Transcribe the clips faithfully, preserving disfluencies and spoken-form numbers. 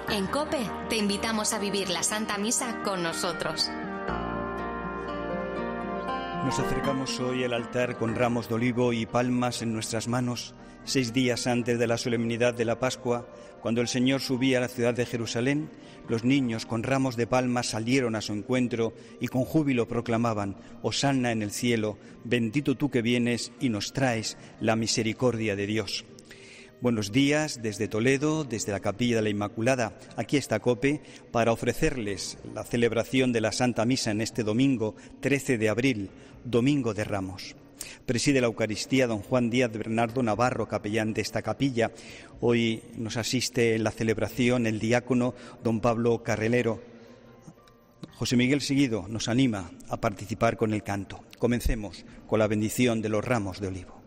En COPE te invitamos a vivir la Santa Misa con nosotros. Nos acercamos hoy al altar con ramos de olivo y palmas en nuestras manos, seis días antes de la solemnidad de la Pascua, cuando el Señor subía a la ciudad de Jerusalén. Los niños con ramos de palmas salieron a su encuentro y con júbilo proclamaban: Hosanna en el cielo, bendito tú que vienes y nos traes la misericordia de Dios. Buenos días desde Toledo, desde la Capilla de la Inmaculada. Aquí está COPE para ofrecerles la celebración de la Santa Misa en este domingo trece de abril, Domingo de Ramos. Preside la Eucaristía don Juan Díaz Bernardo Navarro, capellán de esta capilla. Hoy nos asiste en la celebración el diácono don Pablo Carrelero. José Miguel Seguido nos anima a participar con el canto. Comencemos con la bendición de los ramos de olivo.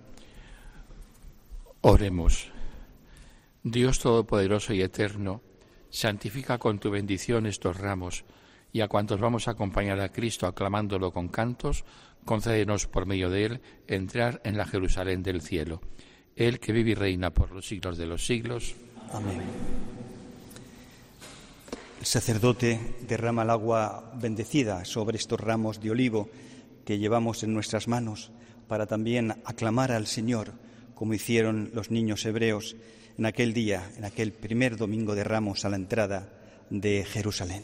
Oremos. Dios Todopoderoso y Eterno, santifica con tu bendición estos ramos, y a cuantos vamos a acompañar a Cristo aclamándolo con cantos, concédenos por medio de él entrar en la Jerusalén del cielo. Él que vive y reina por los siglos de los siglos. Amén. El sacerdote derrama el agua bendecida sobre estos ramos de olivo que llevamos en nuestras manos para también aclamar al Señor, como hicieron los niños hebreos en aquel día, en aquel primer domingo de Ramos a la entrada de Jerusalén.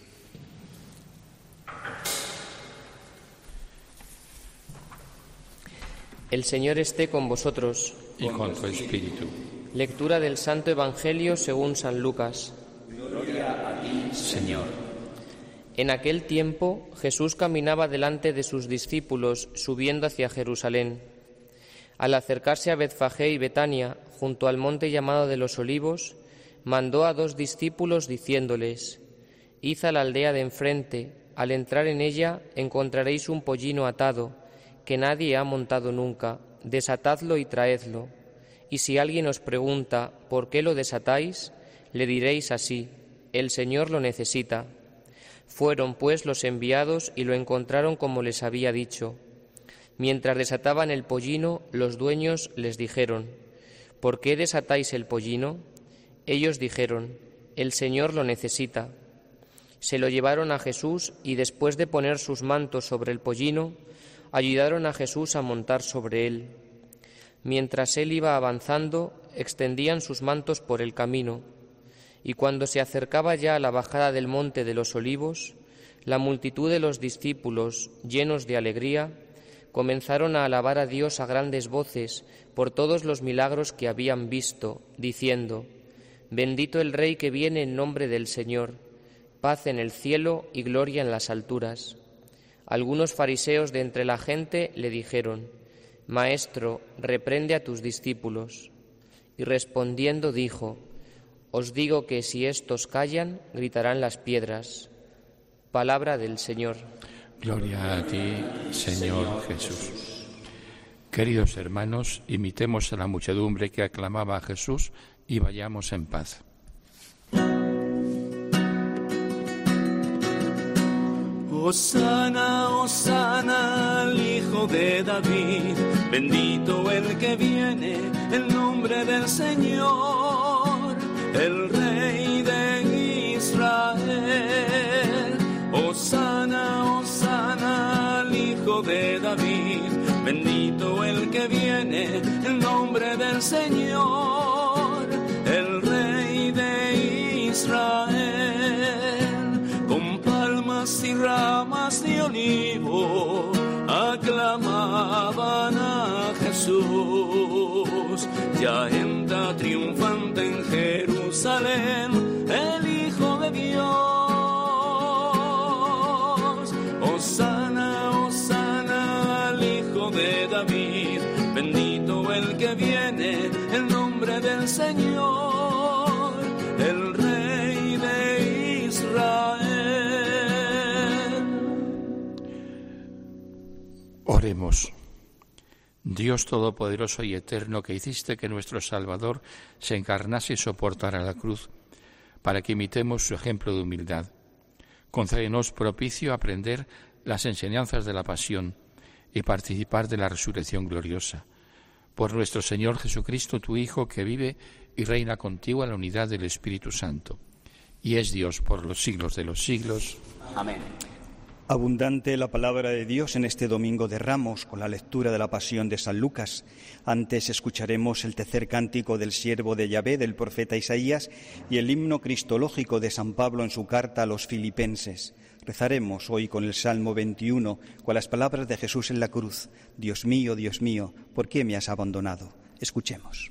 El Señor esté con vosotros. Y con tu espíritu. Lectura del Santo Evangelio según San Lucas. Gloria a ti, Señor. En aquel tiempo Jesús caminaba delante de sus discípulos subiendo hacia Jerusalén. Al acercarse a Betfagé y Betania, junto al monte llamado de los Olivos, mandó a dos discípulos diciéndoles: Id a la aldea de enfrente, al entrar en ella encontraréis un pollino atado, que nadie ha montado nunca, desatadlo y traedlo. Y si alguien os pregunta ¿por qué lo desatáis?, le diréis así: el Señor lo necesita. Fueron pues los enviados y lo encontraron como les había dicho. Mientras desataban el pollino, los dueños les dijeron: ¿por qué desatáis el pollino? Ellos dijeron: el Señor lo necesita. Se lo llevaron a Jesús y después de poner sus mantos sobre el pollino, ayudaron a Jesús a montar sobre él. Mientras él iba avanzando, extendían sus mantos por el camino, y cuando se acercaba ya a la bajada del monte de los Olivos, la multitud de los discípulos, llenos de alegría, comenzaron a alabar a Dios a grandes voces por todos los milagros que habían visto, diciendo: Bendito el Rey que viene en nombre del Señor, paz en el cielo y gloria en las alturas. Algunos fariseos de entre la gente le dijeron: Maestro, reprende a tus discípulos. Y respondiendo dijo: Os digo que si éstos callan, gritarán las piedras. Palabra del Señor. Gloria a ti, Señor Jesús. Queridos hermanos, imitemos a la muchedumbre que aclamaba a Jesús y vayamos en paz. Hosana, hosana al Hijo de David, bendito el que viene en nombre del Señor, el Rey de Israel. Hosana, hosana al Hijo de David, bendito el que viene en nombre del Señor, el Rey de Israel. Con palmas y ramas de olivo aclamaban a Jesús. Ya entra triunfante en Jerusalén el Hijo de Dios. Hosana, hosana al Hijo de David, bendito el que viene en nombre del Señor, el Rey de Israel. Oremos. Dios Todopoderoso y Eterno, que hiciste que nuestro Salvador se encarnase y soportara la cruz, para que imitemos su ejemplo de humildad, concédenos propicio a aprender las enseñanzas de la pasión y participar de la resurrección gloriosa. Por nuestro Señor Jesucristo, tu Hijo, que vive y reina contigo en la unidad del Espíritu Santo, y es Dios por los siglos de los siglos. Amén. Abundante la palabra de Dios en este Domingo de Ramos con la lectura de la Pasión de San Lucas. Antes escucharemos el tercer cántico del siervo de Yahvé, del profeta Isaías, y el himno cristológico de San Pablo en su carta a los filipenses. Rezaremos hoy con el Salmo veintiuno, con las palabras de Jesús en la cruz. Dios mío, Dios mío, ¿por qué me has abandonado? Escuchemos.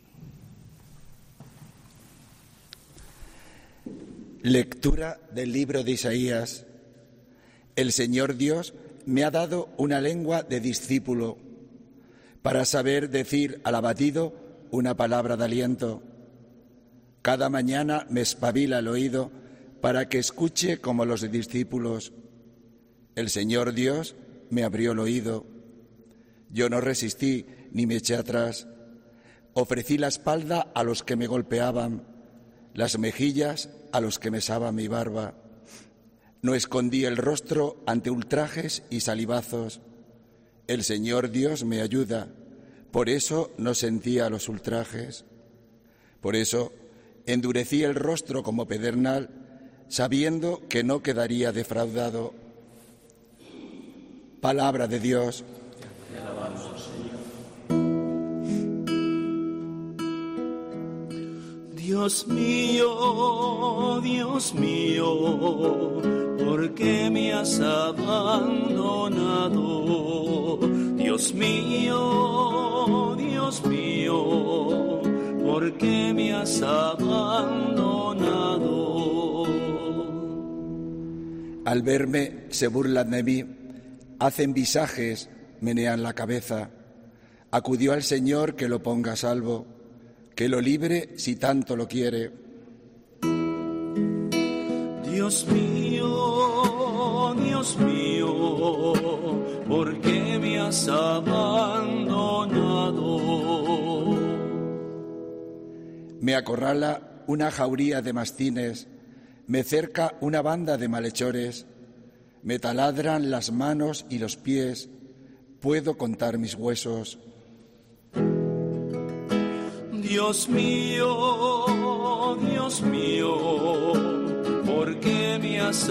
Lectura del libro de Isaías. El Señor Dios me ha dado una lengua de discípulo para saber decir al abatido una palabra de aliento. Cada mañana me espabila el oído para que escuche como los discípulos. El Señor Dios me abrió el oído. Yo no resistí ni me eché atrás. Ofrecí la espalda a los que me golpeaban, las mejillas a los que mesaban mi barba. No escondí el rostro ante ultrajes y salivazos. El Señor Dios me ayuda, por eso no sentía los ultrajes. Por eso endurecí el rostro como pedernal, sabiendo que no quedaría defraudado. Palabra de Dios. Te alabamos, Señor. Dios mío, Dios mío, ¿por qué me has abandonado? Dios mío, Dios mío, ¿por qué me has abandonado? Al verme se burlan de mí, hacen visajes, menean la cabeza. Acudió al Señor que lo ponga a salvo, que lo libre si tanto lo quiere. Dios mío, Dios mío, ¿por qué me has abandonado? Me acorrala una jauría de mastines, me cerca una banda de malhechores, me taladran las manos y los pies, puedo contar mis huesos. Dios mío, Dios mío, ¿por qué me has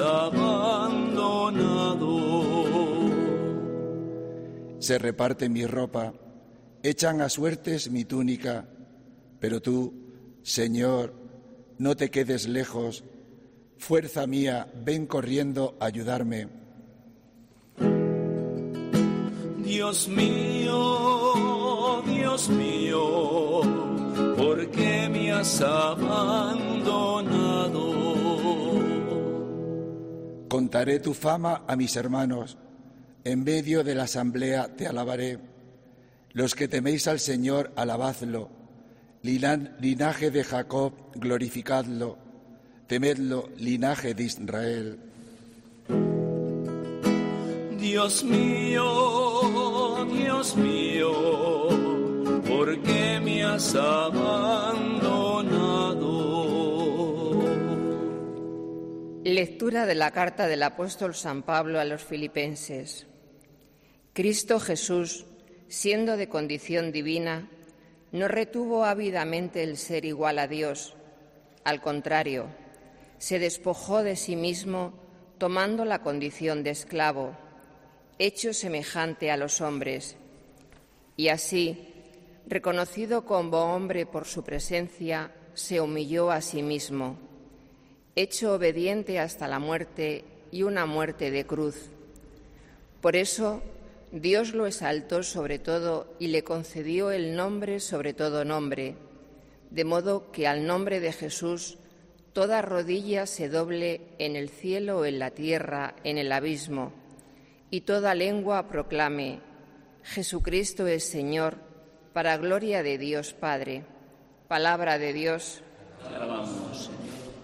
abandonado? Se reparte mi ropa, echan a suertes mi túnica, pero tú, Señor, no te quedes lejos. Fuerza mía, ven corriendo a ayudarme. Dios mío, Dios mío, ¿por qué me has abandonado? Contaré tu fama a mis hermanos, en medio de la asamblea te alabaré. Los que teméis al Señor, alabadlo. Linaje de Jacob, glorificadlo. Temedlo, linaje de Israel. Dios mío, Dios mío, ¿por qué me has abandonado? Lectura de la carta del apóstol San Pablo a los filipenses. Cristo Jesús, siendo de condición divina, no retuvo ávidamente el ser igual a Dios. Al contrario, se despojó de sí mismo, tomando la condición de esclavo, hecho semejante a los hombres. Y así, reconocido como hombre por su presencia, se humilló a sí mismo, hecho obediente hasta la muerte y una muerte de cruz. Por eso, Dios lo exaltó sobre todo y le concedió el nombre sobre todo nombre, de modo que al nombre de Jesús toda rodilla se doble en el cielo, en la tierra, en el abismo, y toda lengua proclame: Jesucristo es Señor, para gloria de Dios Padre. Palabra de Dios. Te alabamos, Señor.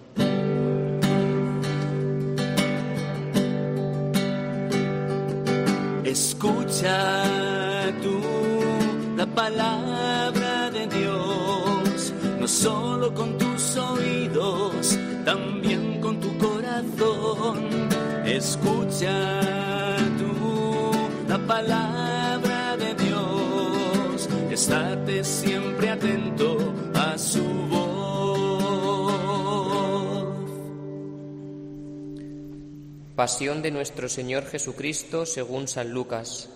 Escucha tú la palabra de Dios, no solo con tus oídos, también con tu corazón. Escucha tú la palabra de Dios, estate siempre atento a su voz. Pasión de nuestro Señor Jesucristo según San Lucas.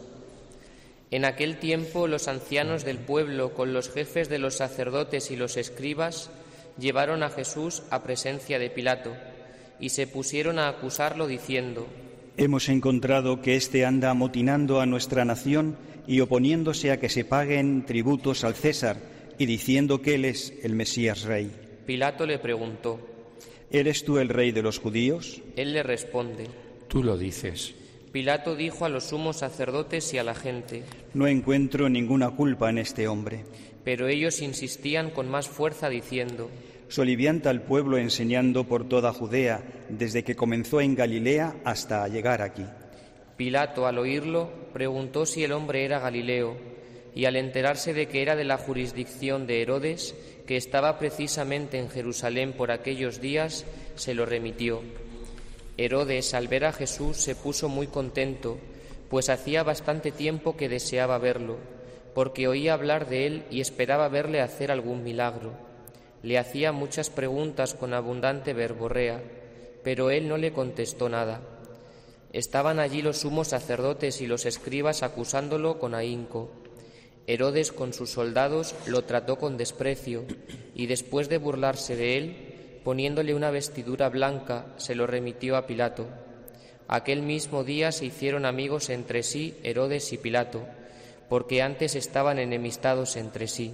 En aquel tiempo los ancianos del pueblo, con los jefes de los sacerdotes y los escribas, llevaron a Jesús a presencia de Pilato y se pusieron a acusarlo diciendo: Hemos encontrado que éste anda amotinando a nuestra nación y oponiéndose a que se paguen tributos al César y diciendo que él es el Mesías Rey. Pilato le preguntó: ¿Eres tú el rey de los judíos? Él le responde: Tú lo dices. Pilato dijo a los sumos sacerdotes y a la gente: No encuentro ninguna culpa en este hombre. Pero ellos insistían con más fuerza diciendo: Solivianta al pueblo enseñando por toda Judea, desde que comenzó en Galilea hasta llegar aquí. Pilato, al oírlo, preguntó si el hombre era Galileo, y al enterarse de que era de la jurisdicción de Herodes, que estaba precisamente en Jerusalén por aquellos días, se lo remitió. Herodes, al ver a Jesús, se puso muy contento, pues hacía bastante tiempo que deseaba verlo, porque oía hablar de él y esperaba verle hacer algún milagro. Le hacía muchas preguntas con abundante verborrea, pero él no le contestó nada. Estaban allí los sumos sacerdotes y los escribas acusándolo con ahínco. Herodes con sus soldados lo trató con desprecio y después de burlarse de él, poniéndole una vestidura blanca, se lo remitió a Pilato. Aquel mismo día se hicieron amigos entre sí Herodes y Pilato, porque antes estaban enemistados entre sí.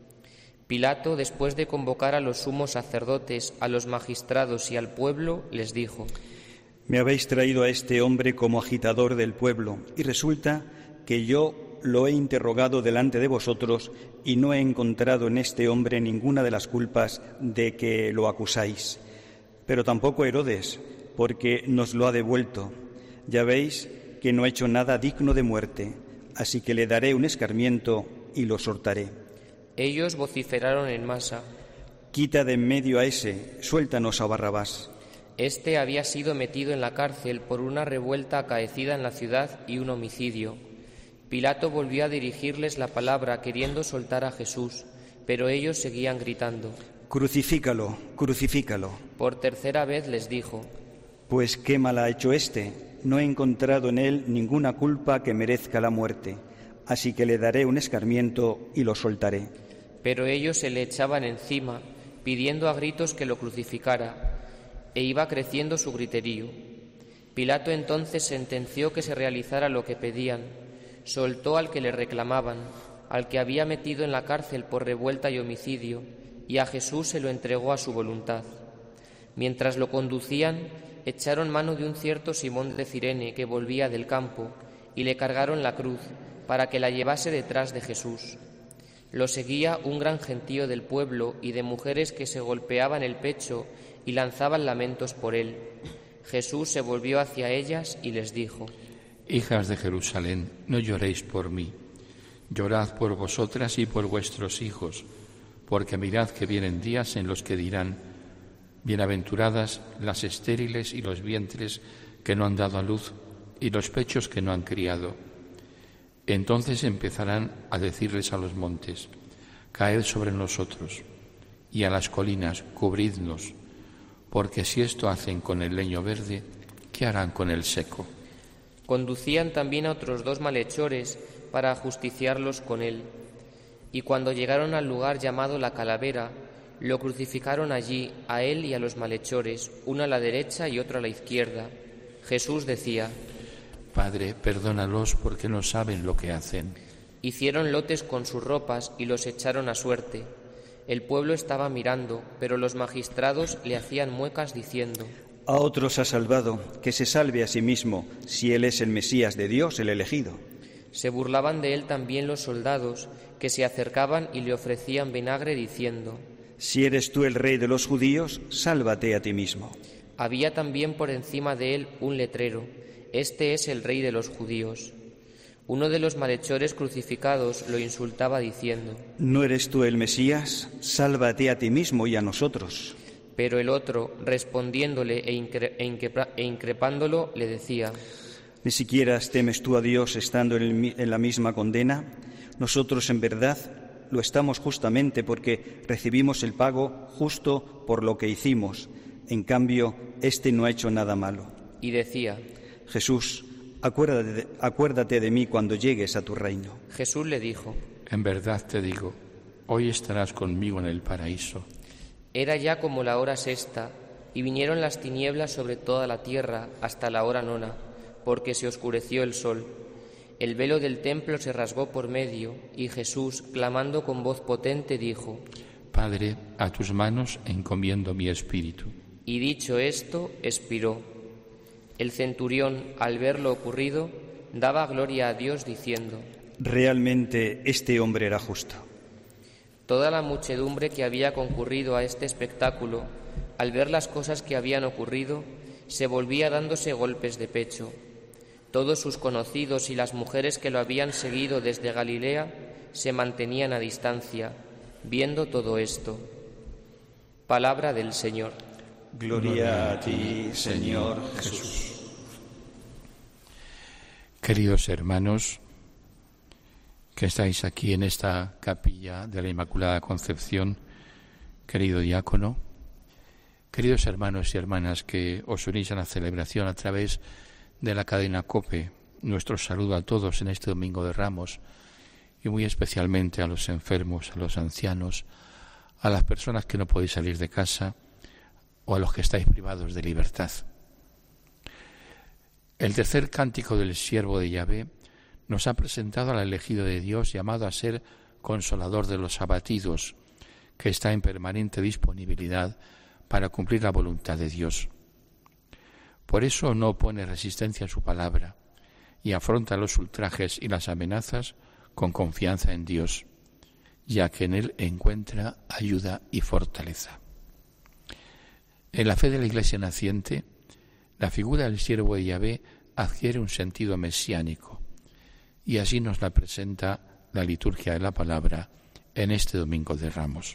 Pilato, después de convocar a los sumos sacerdotes, a los magistrados y al pueblo, les dijo: Me habéis traído a este hombre como agitador del pueblo, y resulta que yo lo he interrogado delante de vosotros y no he encontrado en este hombre ninguna de las culpas de que lo acusáis. Pero tampoco Herodes, porque nos lo ha devuelto. Ya veis que no ha hecho nada digno de muerte, así que le daré un escarmiento y lo soltaré. Ellos vociferaron en masa: Quita de en medio a ese, suéltanos a Barrabás. Este había sido metido en la cárcel por una revuelta acaecida en la ciudad y un homicidio. Pilato volvió a dirigirles la palabra queriendo soltar a Jesús, pero ellos seguían gritando: Crucifícalo, crucifícalo. Por tercera vez les dijo: Pues qué mal ha hecho éste. No he encontrado en él ninguna culpa que merezca la muerte, así que le daré un escarmiento y lo soltaré. Pero ellos se le echaban encima, pidiendo a gritos que lo crucificara, e iba creciendo su griterío. Pilato entonces sentenció que se realizara lo que pedían. Soltó al que le reclamaban, al que había metido en la cárcel por revuelta y homicidio, y a Jesús se lo entregó a su voluntad. Mientras lo conducían, echaron mano de un cierto Simón de Cirene que volvía del campo, y le cargaron la cruz para que la llevase detrás de Jesús. Lo seguía un gran gentío del pueblo y de mujeres que se golpeaban el pecho y lanzaban lamentos por él. Jesús se volvió hacia ellas y les dijo: Hijas de Jerusalén, no lloréis por mí, llorad por vosotras y por vuestros hijos, porque mirad que vienen días en los que dirán: bienaventuradas las estériles y los vientres que no han dado a luz y los pechos que no han criado. Entonces empezarán a decirles a los montes: caed sobre nosotros, y a las colinas: cubridnos, porque si esto hacen con el leño verde, ¿qué harán con el seco? Conducían también a otros dos malhechores para ajusticiarlos con él. Y cuando llegaron al lugar llamado la Calavera, lo crucificaron allí, a él y a los malhechores, uno a la derecha y otro a la izquierda. Jesús decía: Padre, perdónalos porque no saben lo que hacen. Hicieron lotes con sus ropas y los echaron a suerte. El pueblo estaba mirando, pero los magistrados le hacían muecas diciendo: A otros ha salvado, que se salve a sí mismo, si él es el Mesías de Dios, el elegido. Se burlaban de él también los soldados, que se acercaban y le ofrecían vinagre diciendo: Si eres tú el rey de los judíos, sálvate a ti mismo. Había también por encima de él un letrero: Este es el rey de los judíos. Uno de los malhechores crucificados lo insultaba diciendo: ¿No eres tú el Mesías? Sálvate a ti mismo y a nosotros. Pero el otro, respondiéndole e, incre- e, incre- e increpándolo, le decía: ¿Ni siquiera temes tú a Dios estando en, el, en la misma condena? Nosotros en verdad lo estamos justamente porque recibimos el pago justo por lo que hicimos. En cambio, éste no ha hecho nada malo. y decía: Jesús, acuérdate de, acuérdate de mí cuando llegues a tu reino. Jesús le dijo: En verdad te digo, hoy estarás conmigo en el paraíso. Era ya como la hora sexta, y vinieron las tinieblas sobre toda la tierra hasta la hora nona, porque se oscureció el sol. El velo del templo se rasgó por medio, y Jesús, clamando con voz potente, dijo: Padre, a tus manos encomiendo mi espíritu. Y dicho esto, expiró. El centurión, al ver lo ocurrido, daba gloria a Dios diciendo: Realmente este hombre era justo. Toda la muchedumbre que había concurrido a este espectáculo, al ver las cosas que habían ocurrido, se volvía dándose golpes de pecho. Todos sus conocidos y las mujeres que lo habían seguido desde Galilea se mantenían a distancia, viendo todo esto. Palabra del Señor. Gloria a ti, Señor Jesús. Queridos hermanos, que estáis aquí en esta capilla de la Inmaculada Concepción, querido diácono, queridos hermanos y hermanas que os unís a la celebración a través de la cadena COPE, nuestro saludo a todos en este Domingo de Ramos y muy especialmente a los enfermos, a los ancianos, a las personas que no podéis salir de casa o a los que estáis privados de libertad. El tercer cántico del siervo de Yahvé nos ha presentado al elegido de Dios llamado a ser consolador de los abatidos, que está en permanente disponibilidad para cumplir la voluntad de Dios. Por eso no opone resistencia a su palabra y afronta los ultrajes y las amenazas con confianza en Dios, ya que en Él encuentra ayuda y fortaleza. En la fe de la Iglesia naciente, la figura del siervo de Yahvé adquiere un sentido mesiánico, y así nos la presenta la liturgia de la palabra en este Domingo de Ramos.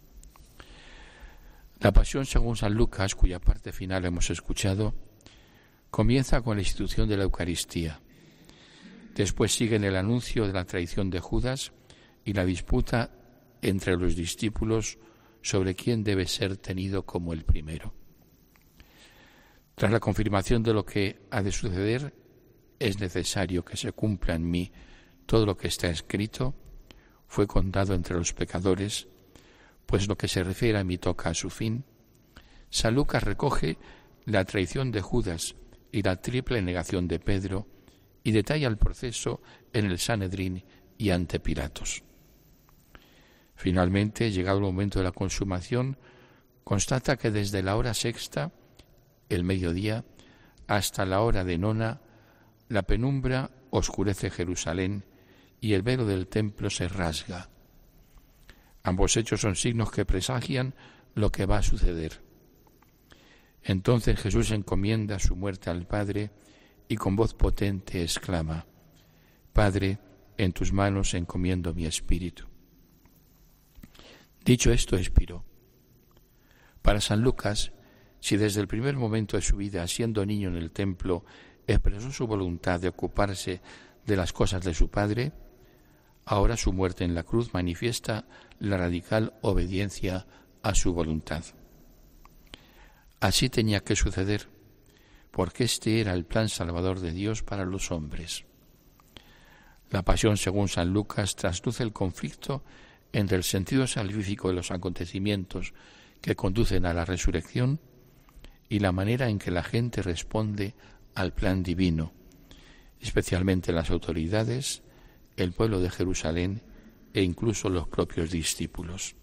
La Pasión según San Lucas, cuya parte final hemos escuchado, comienza con la institución de la Eucaristía. Después sigue el anuncio de la traición de Judas y la disputa entre los discípulos sobre quién debe ser tenido como el primero. Tras la confirmación de lo que ha de suceder, es necesario que se cumpla en mí todo lo que está escrito, fue contado entre los pecadores, pues lo que se refiere a mí toca a su fin. San Lucas recoge la traición de Judas y la triple negación de Pedro y detalla el proceso en el Sanedrín y ante Pilatos. Finalmente, llegado el momento de la consumación, constata que desde la hora sexta, el mediodía, hasta la hora de nona, la penumbra oscurece Jerusalén y el velo del templo se rasga. Ambos hechos son signos que presagian lo que va a suceder. Entonces Jesús encomienda su muerte al Padre y con voz potente exclama: Padre, en tus manos encomiendo mi espíritu. Dicho esto, expiró. Para San Lucas, si desde el primer momento de su vida, siendo niño en el templo, expresó su voluntad de ocuparse de las cosas de su Padre, ahora su muerte en la cruz manifiesta la radical obediencia a su voluntad. Así tenía que suceder, porque este era el plan salvador de Dios para los hombres. La Pasión según San Lucas trasluce el conflicto entre el sentido salvífico de los acontecimientos que conducen a la resurrección y la manera en que la gente responde al plan divino, especialmente las autoridades, el pueblo de Jerusalén e incluso los propios discípulos.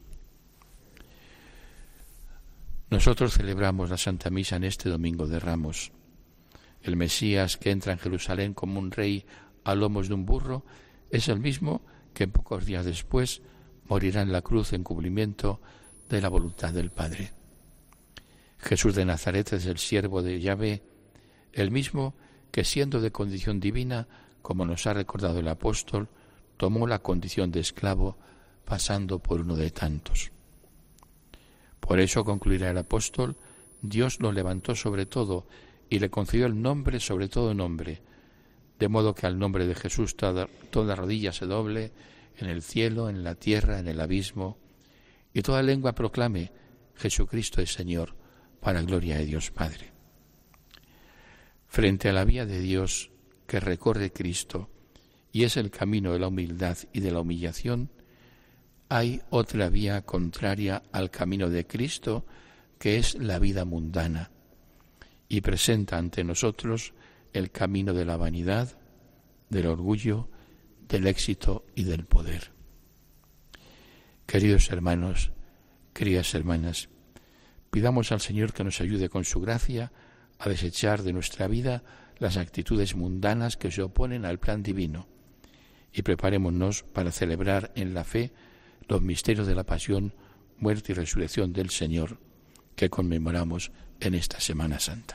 Nosotros celebramos la Santa Misa en este Domingo de Ramos. El Mesías que entra en Jerusalén como un rey a lomos de un burro es el mismo que pocos días después morirá en la cruz en cumplimiento de la voluntad del Padre. Jesús de Nazaret es el siervo de Yahvé, el mismo que siendo de condición divina, como nos ha recordado el apóstol, tomó la condición de esclavo, pasando por uno de tantos. Por eso, concluirá el apóstol, Dios lo levantó sobre todo y le concedió el nombre sobre todo nombre, de modo que al nombre de Jesús toda, toda rodilla se doble, en el cielo, en la tierra, en el abismo, y toda lengua proclame: Jesucristo es Señor, para gloria de Dios Padre. Frente a la vía de Dios que recorre Cristo y es el camino de la humildad y de la humillación, hay otra vía contraria al camino de Cristo, que es la vida mundana, y presenta ante nosotros el camino de la vanidad, del orgullo, del éxito y del poder. Queridos hermanos, queridas hermanas, pidamos al Señor que nos ayude con su gracia a desechar de nuestra vida las actitudes mundanas que se oponen al plan divino y preparémonos para celebrar en la fe los misterios de la pasión, muerte y resurrección del Señor que conmemoramos en esta Semana Santa.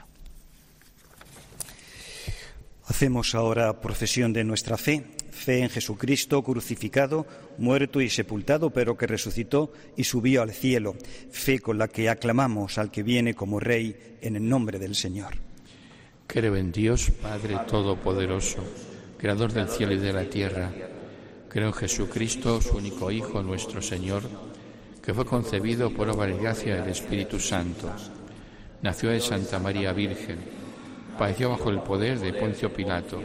Hacemos ahora procesión de nuestra fe, fe en Jesucristo crucificado, muerto y sepultado, pero que resucitó y subió al cielo, fe con la que aclamamos al que viene como Rey en el nombre del Señor. Creo en Dios, Padre Todopoderoso, Creador del cielo y de la tierra. Creo en Jesucristo, su único Hijo, nuestro Señor, que fue concebido por obra y gracia del Espíritu Santo. Nació de Santa María Virgen, padeció bajo el poder de Poncio Pilato,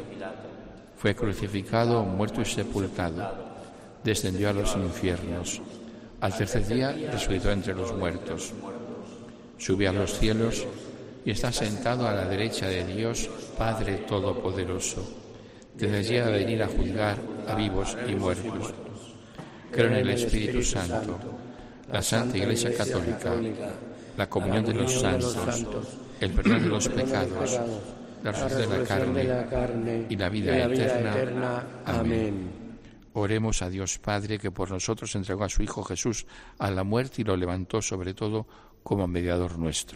fue crucificado, muerto y sepultado, descendió a los infiernos, al tercer día resucitó entre los muertos, subió a los cielos y está sentado a la derecha de Dios, Padre Todopoderoso. Desde allí a venir a juzgar a vivos y muertos. Creo en el Espíritu Santo, la Santa Iglesia Católica, la comunión de los santos, el perdón de los pecados, la resurrección de la carne y la vida eterna. Amén. Oremos a Dios Padre, que por nosotros entregó a su Hijo Jesús a la muerte y lo levantó sobre todo como mediador nuestro.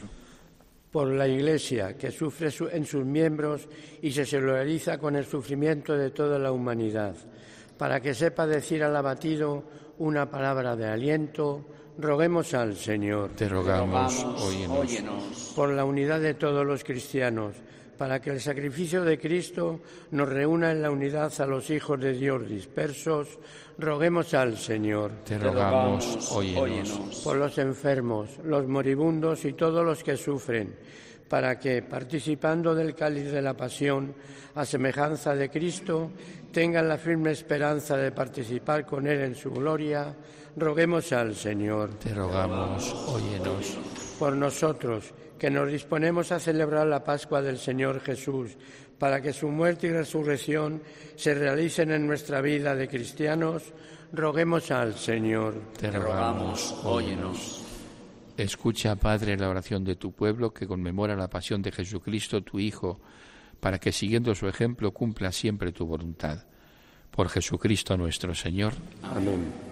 Por la Iglesia, que sufre en sus miembros y se solidariza con el sufrimiento de toda la humanidad, para que sepa decir al abatido una palabra de aliento, roguemos al Señor. Te rogamos, óyenos. Por la unidad de todos los cristianos, para que el sacrificio de Cristo nos reúna en la unidad a los hijos de Dios dispersos, roguemos al Señor. Te rogamos, óyenos. Por los enfermos, los moribundos y todos los que sufren, para que, participando del cáliz de la pasión, a semejanza de Cristo, tengan la firme esperanza de participar con Él en su gloria, roguemos al Señor. Te rogamos, óyenos. Por nosotros, que nos disponemos a celebrar la Pascua del Señor Jesús, para que su muerte y resurrección se realicen en nuestra vida de cristianos, roguemos al Señor. Te rogamos, óyenos. Escucha, Padre, la oración de tu pueblo que conmemora la pasión de Jesucristo, tu Hijo, para que, siguiendo su ejemplo, cumpla siempre tu voluntad. Por Jesucristo nuestro Señor. Amén.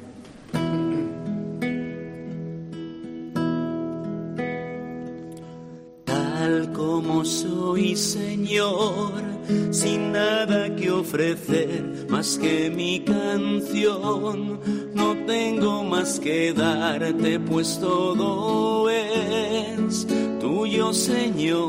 Tal como soy, Señor, sin nada que ofrecer más que mi canción, no tengo más que darte, pues todo es tuyo, Señor.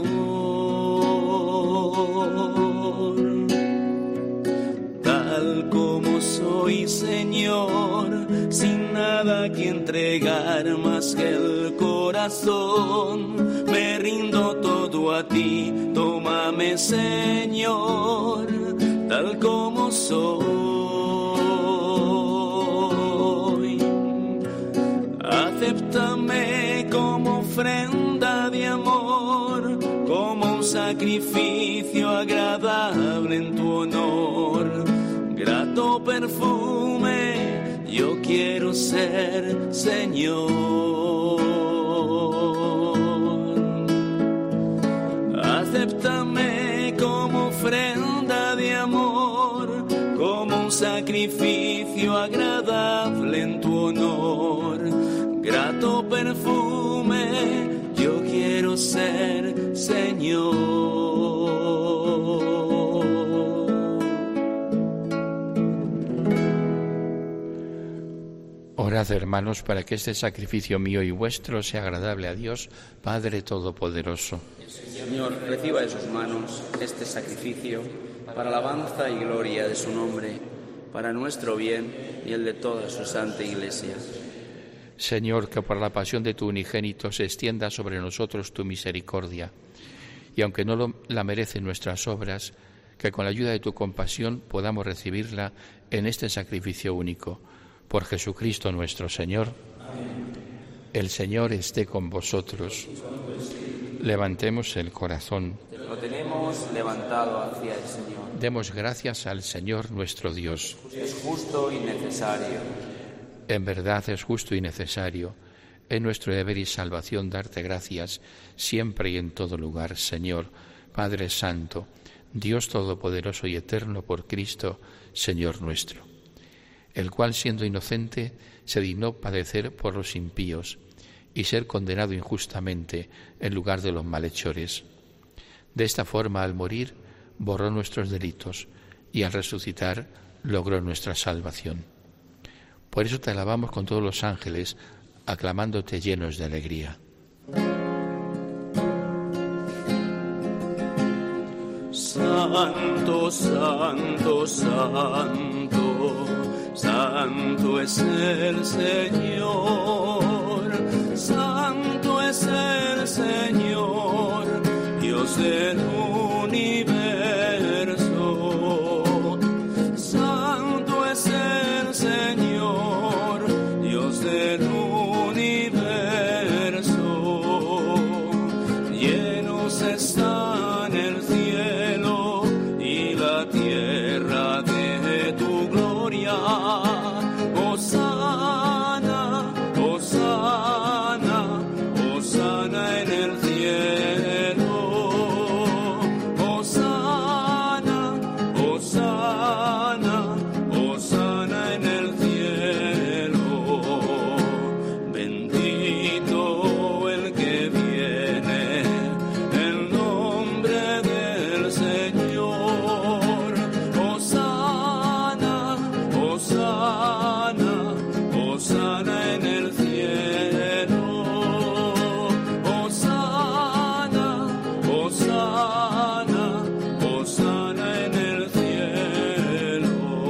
Tal como soy, Señor, sin nada que entregar más que el corazón, me rindo todo a ti, tómame, Señor, tal como soy. Acéptame como ofrenda de amor, como un sacrificio agradable en tu honor. Grato perfume, yo quiero ser, Señor. Acéptame como ofrenda de amor, como un sacrificio agradable en tu honor. Grato perfume, yo quiero ser, Señor. Orad, hermanos, para que este sacrificio mío y vuestro sea agradable a Dios, Padre Todopoderoso. Señor, reciba de sus manos este sacrificio para alabanza y gloria de su nombre, para nuestro bien y el de toda su santa Iglesia. Señor, que por la pasión de tu unigénito se extienda sobre nosotros tu misericordia, y aunque no lo, la merecen nuestras obras, que con la ayuda de tu compasión podamos recibirla en este sacrificio único. Por Jesucristo nuestro Señor. Amén. El Señor esté con vosotros. Levantemos el corazón. Lo tenemos levantado hacia el Señor. Demos gracias al Señor nuestro Dios. Es justo y necesario. En verdad es justo y necesario. Es nuestro deber y salvación darte gracias siempre y en todo lugar, Señor, Padre Santo, Dios Todopoderoso y Eterno, por Cristo, Señor nuestro, el cual, siendo inocente, se dignó padecer por los impíos y ser condenado injustamente en lugar de los malhechores. De esta forma, al morir, borró nuestros delitos y al resucitar logró nuestra salvación. Por eso te alabamos con todos los ángeles, aclamándote llenos de alegría. Santo, santo, santo, santo es el Señor, santo es el Señor, Dios del universo. Santo es el Señor, Dios del universo. Llenos están el cielo y la tierra de tu gloria. Hosana, hosana, hosana en el cielo. Hosana, hosana, hosana en el cielo. Bendito el que viene en nombre del Señor. Hosana, hosana, hosana en el cielo. Hosana, hosana, hosana en el cielo.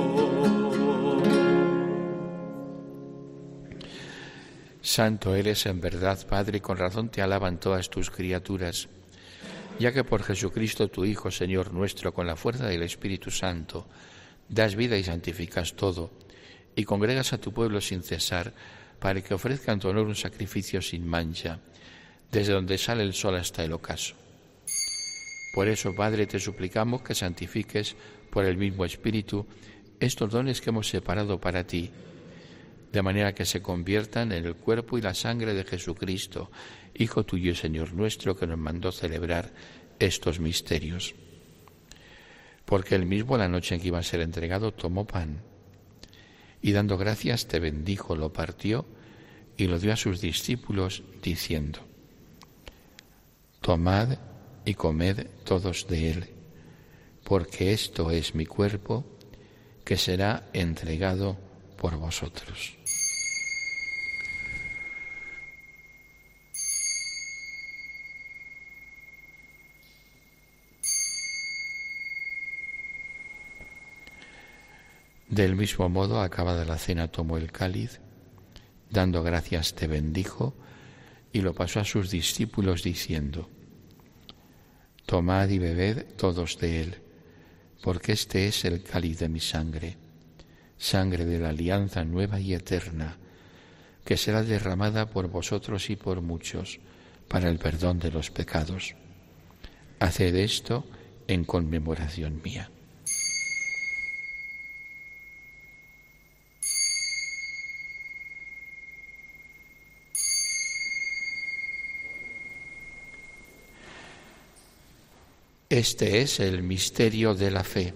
Santo eres en verdad, Padre, y con razón te alaban todas tus criaturas, ya que por Jesucristo tu Hijo, Señor nuestro, con la fuerza del Espíritu Santo, das vida y santificas todo, y congregas a tu pueblo sin cesar, para que ofrezca en tu honor un sacrificio sin mancha, desde donde sale el sol hasta el ocaso. Por eso, Padre, te suplicamos que santifiques por el mismo Espíritu estos dones que hemos separado para ti, de manera que se conviertan en el cuerpo y la sangre de Jesucristo, Hijo tuyo y Señor nuestro, que nos mandó celebrar estos misterios. Porque él mismo, la noche en que iba a ser entregado, tomó pan, y dando gracias te bendijo, lo partió y lo dio a sus discípulos, diciendo: Tomad y comed todos de él, porque esto es mi cuerpo, que será entregado por vosotros. Del mismo modo, acabada la cena, tomó el cáliz, dando gracias te bendijo, y lo pasó a sus discípulos diciendo: Tomad y bebed todos de él, porque este es el cáliz de mi sangre, sangre de la alianza nueva y eterna, que será derramada por vosotros y por muchos, para el perdón de los pecados. Haced esto en conmemoración mía. Este es el misterio de la fe.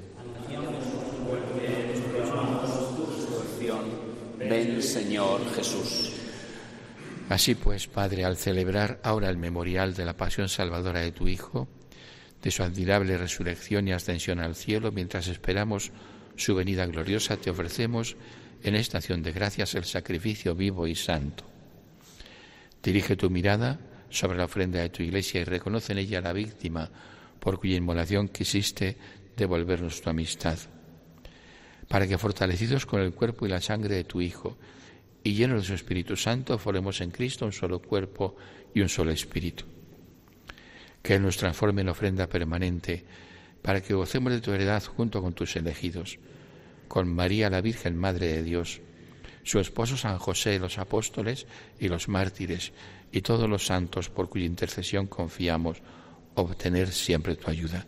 Ven, Señor Jesús. Así pues, Padre, al celebrar ahora el memorial de la pasión salvadora de tu Hijo, de su admirable resurrección y ascensión al cielo, mientras esperamos su venida gloriosa, te ofrecemos en esta acción de gracias el sacrificio vivo y santo. Dirige tu mirada sobre la ofrenda de tu Iglesia y reconoce en ella la víctima por cuya inmolación quisiste devolvernos tu amistad, para que, fortalecidos con el cuerpo y la sangre de tu Hijo y llenos de su Espíritu Santo, formemos en Cristo un solo cuerpo y un solo espíritu. que Él nos transforme en ofrenda permanente, para que gocemos de tu heredad junto con tus elegidos, con María la Virgen, Madre de Dios, su esposo San José, los apóstoles y los mártires, y todos los santos por cuya intercesión confiamos obtener siempre tu ayuda.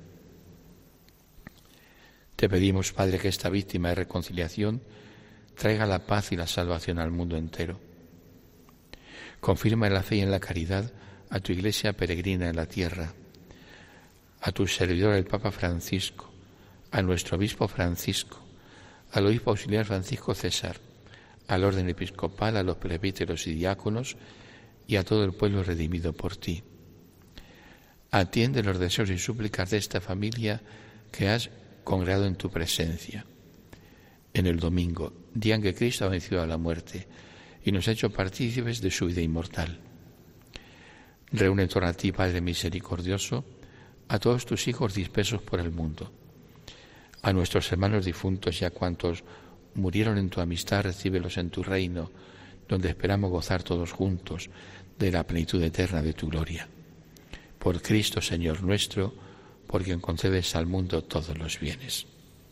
Te pedimos, Padre, que esta víctima de reconciliación traiga la paz y la salvación al mundo entero. Confirma en la fe y en la caridad a tu Iglesia peregrina en la tierra, a tu servidor el Papa Francisco, a nuestro Obispo Francisco, al Obispo Auxiliar Francisco César, al orden episcopal, a los presbíteros y diáconos y a todo el pueblo redimido por ti. Atiende los deseos y súplicas de esta familia que has congregado en tu presencia. En el domingo, día en que Cristo ha vencido a la muerte y nos ha hecho partícipes de su vida inmortal. Reúne en torno a ti, Padre misericordioso, a todos tus hijos dispersos por el mundo, a nuestros hermanos difuntos y a cuantos murieron en tu amistad, recíbelos en tu reino, donde esperamos gozar todos juntos de la plenitud eterna de tu gloria. Por Cristo, Señor nuestro, por quien concedes al mundo todos los bienes.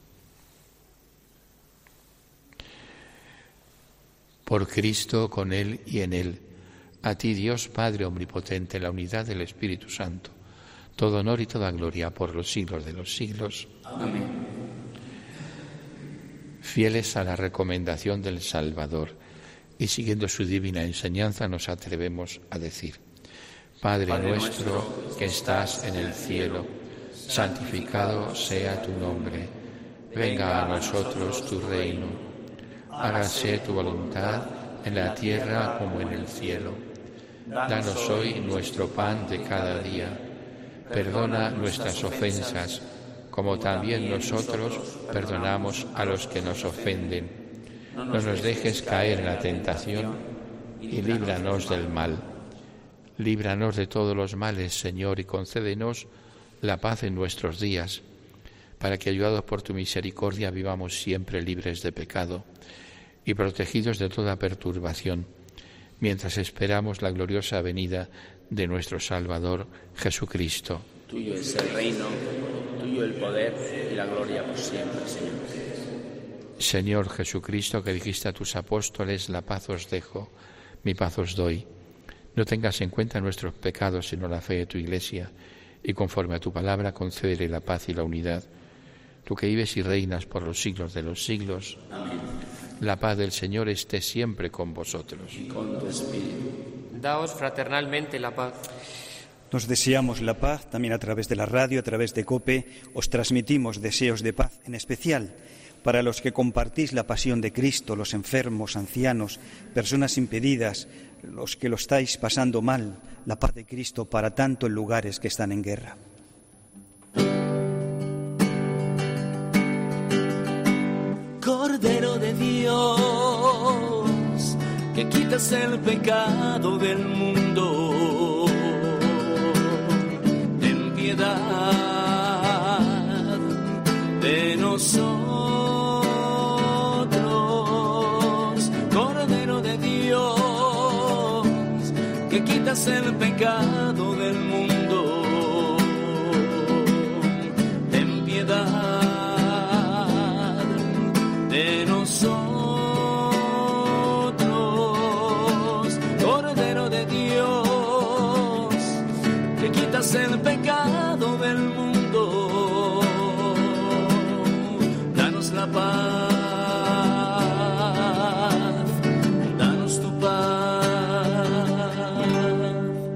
Por Cristo, con Él y en Él, a ti, Dios Padre omnipotente, en la unidad del Espíritu Santo, todo honor y toda gloria por los siglos de los siglos. Amén. Fieles a la recomendación del Salvador y siguiendo su divina enseñanza, nos atrevemos a decir: Padre, Padre nuestro que estás en el cielo, santificado sea tu nombre. Venga a nosotros tu reino. Hágase tu voluntad en la tierra como en el cielo. Danos hoy nuestro pan de cada día. Perdona nuestras ofensas, como también nosotros perdonamos a los que nos ofenden. No nos dejes caer en la tentación y líbranos del mal. Líbranos de todos los males, Señor, y concédenos la paz en nuestros días, para que, ayudados por tu misericordia, vivamos siempre libres de pecado y protegidos de toda perturbación, mientras esperamos la gloriosa venida de nuestro Salvador, Jesucristo. Tuyo es el reino, tuyo el poder y la gloria por siempre, Señor. Señor Jesucristo, que dijiste a tus apóstoles: la paz os dejo, mi paz os doy. No tengas en cuenta nuestros pecados, sino la fe de tu Iglesia, y conforme a tu palabra concédele la paz y la unidad. Tú que vives y reinas por los siglos de los siglos. Amén. La paz del Señor esté siempre con vosotros. Y con tu espíritu. Daos fraternalmente la paz. Nos deseamos la paz también a través de la radio, a través de COPE. Os transmitimos deseos de paz, en especial para los que compartís la pasión de Cristo, los enfermos, ancianos, personas impedidas, los que lo estáis pasando mal, la paz de Cristo para tanto en lugares que están en guerra. Cordero de Dios, que quitas el pecado del mundo, ten piedad de nosotros. Cordero de Dios, que quitas el pecado del mundo, ten piedad de nosotros. Cordero de Dios, que quitas el pecado del mundo, danos la paz, danos tu paz.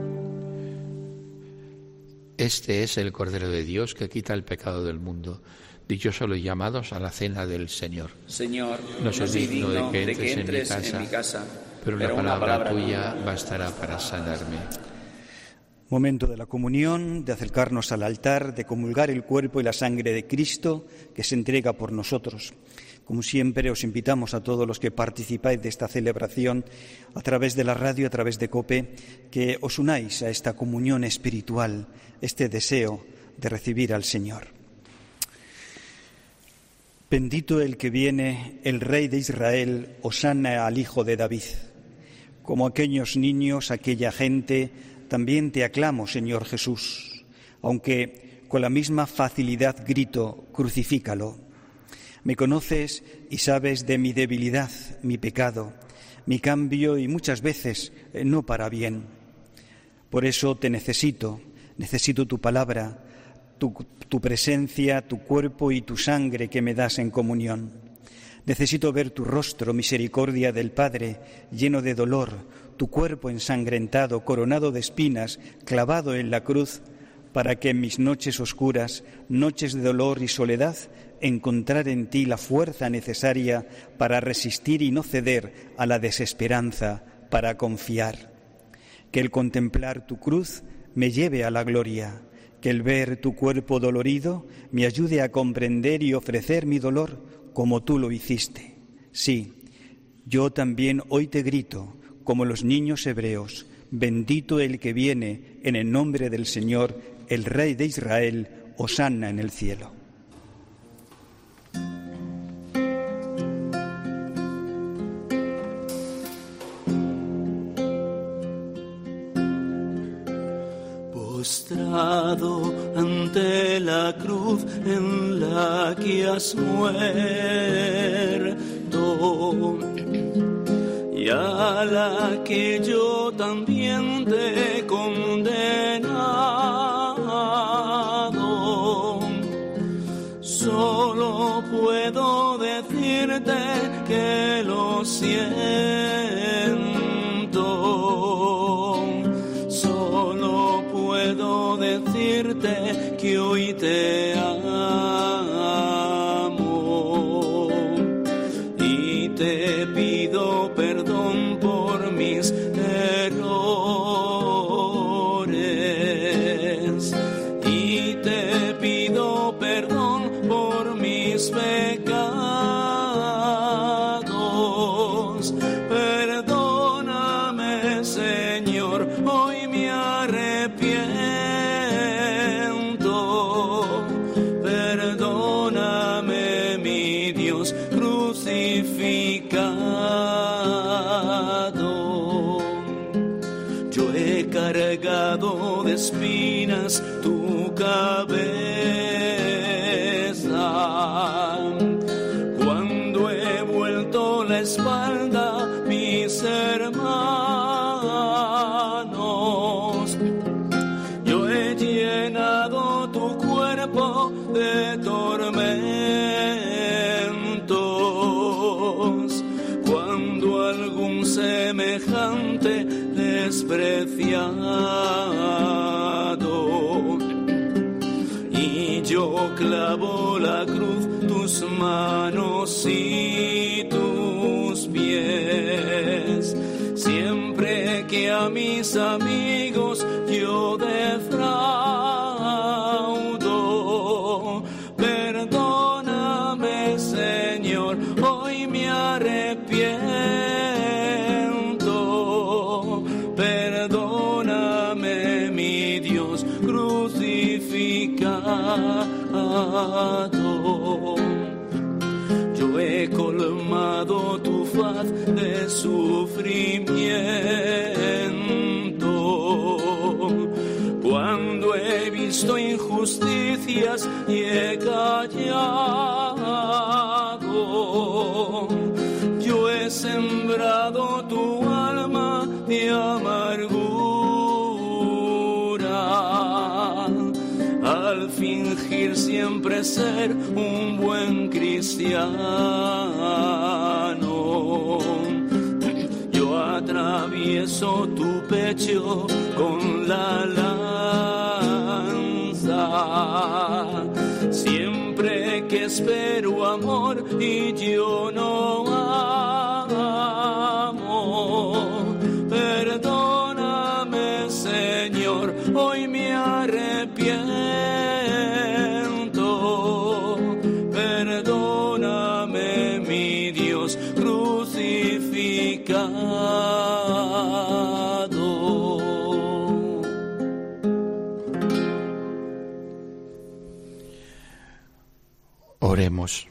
Este es el Cordero de Dios que quita el pecado del mundo. Dichosos los llamados a la cena del Señor. Señor, no soy digno de que entres, de que entres en, mi casa, en mi casa, pero, pero la palabra, palabra tuya tuya bastará para sanarme. Momento de la comunión, de acercarnos al altar, de comulgar el cuerpo y la sangre de Cristo que se entrega por nosotros. Como siempre, os invitamos a todos los que participáis de esta celebración a través de la radio, a través de COPE, que os unáis a esta comunión espiritual, este deseo de recibir al Señor. Bendito el que viene, el Rey de Israel, hosana al Hijo de David. Como aquellos niños, aquella gente, también te aclamo, Señor Jesús. aunque con la misma facilidad grito, crucifícalo. Me conoces y sabes de mi debilidad, mi pecado, mi cambio y muchas veces no para bien. Por eso te necesito, necesito tu palabra, tu, tu presencia, tu cuerpo y tu sangre que me das en comunión. Necesito ver tu rostro, misericordia del Padre, lleno de dolor, tu cuerpo ensangrentado, coronado de espinas, clavado en la cruz, para que en mis noches oscuras, noches de dolor y soledad, encontrar en ti la fuerza necesaria para resistir y no ceder a la desesperanza, para confiar. Que el contemplar tu cruz me lleve a la gloria, que el ver tu cuerpo dolorido me ayude a comprender y ofrecer mi dolor como tú lo hiciste. Sí, yo también hoy te grito, como los niños hebreos, bendito el que viene en el nombre del Señor, el Rey de Israel, hosanna en el cielo. Postrado ante la cruz en la que has muerto, y a la que yo también te he condenado, solo puedo decirte que lo siento, solo puedo decirte que hoy te amo y te pido perdón por mis errores y te pido perdón por mis pecados. Perdóname, Señor, hoy me arrepiento. Perdóname, mi Dios crucificado. Yo he cargado de espinas tu cabeza, cuando he vuelto la espalda mis hermanos. Yo he llenado tu cuerpo de tormentos, cuando algún semejante despreciado. Y yo clavo la cruz, tus manos y tus pies, siempre que a mis amigos yo defraudo. Perdóname, Señor, hoy me arrepiento. Perdóname, mi Dios crucificado. Yo he colmado tu faz de sufrimiento, cuando he visto injusticias y he callado. Yo he sembrado tu alma de amargura, al fingir siempre ser un buen cristiano. Yo atravieso tu pecho con la lanza, siempre que espero amor y yo no amo. Perdóname, Señor, hoy me arrepiento. Perdóname, mi Dios crucificado. Oremos.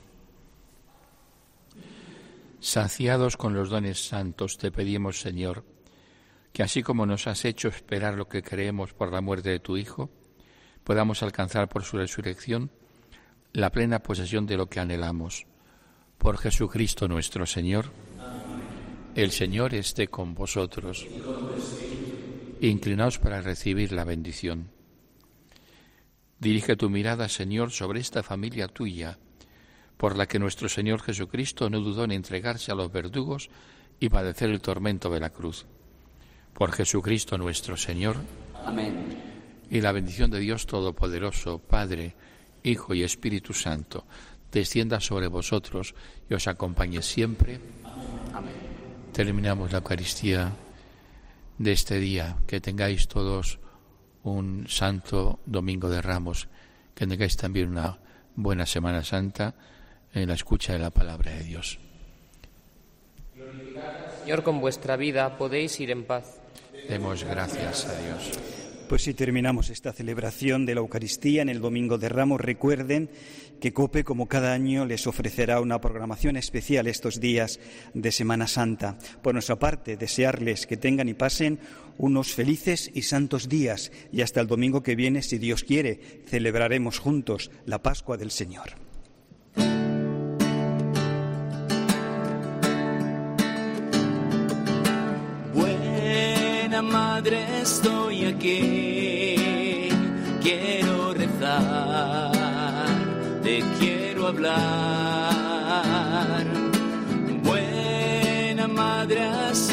Saciados con los dones santos, te pedimos, Señor, que así como nos has hecho esperar lo que creemos por la muerte de tu Hijo, podamos alcanzar por su resurrección la plena posesión de lo que anhelamos. Por Jesucristo nuestro Señor. El Señor esté con vosotros. Inclinaos para recibir la bendición. Dirige tu mirada, Señor, sobre esta familia tuya, por la que nuestro Señor Jesucristo no dudó en entregarse a los verdugos y padecer el tormento de la cruz. Por Jesucristo nuestro Señor. Amén. Y la bendición de Dios Todopoderoso, Padre, Hijo y Espíritu Santo, descienda sobre vosotros y os acompañe siempre. Amén. Terminamos la Eucaristía de este día. Que tengáis todos un santo Domingo de Ramos, que tengáis también una buena Semana Santa en la escucha de la palabra de Dios. Señor, con vuestra vida podéis ir en paz. Demos gracias a Dios. Pues si terminamos esta celebración de la Eucaristía en el Domingo de Ramos, recuerden que COPE, como cada año, les ofrecerá una programación especial estos días de Semana Santa. Por nuestra parte, desearles que tengan y pasen unos felices y santos días, y hasta el domingo que viene, si Dios quiere, celebraremos juntos la Pascua del Señor. Buena Madre, estoy aquí, quiero rezar, te quiero hablar. Buena Madre, así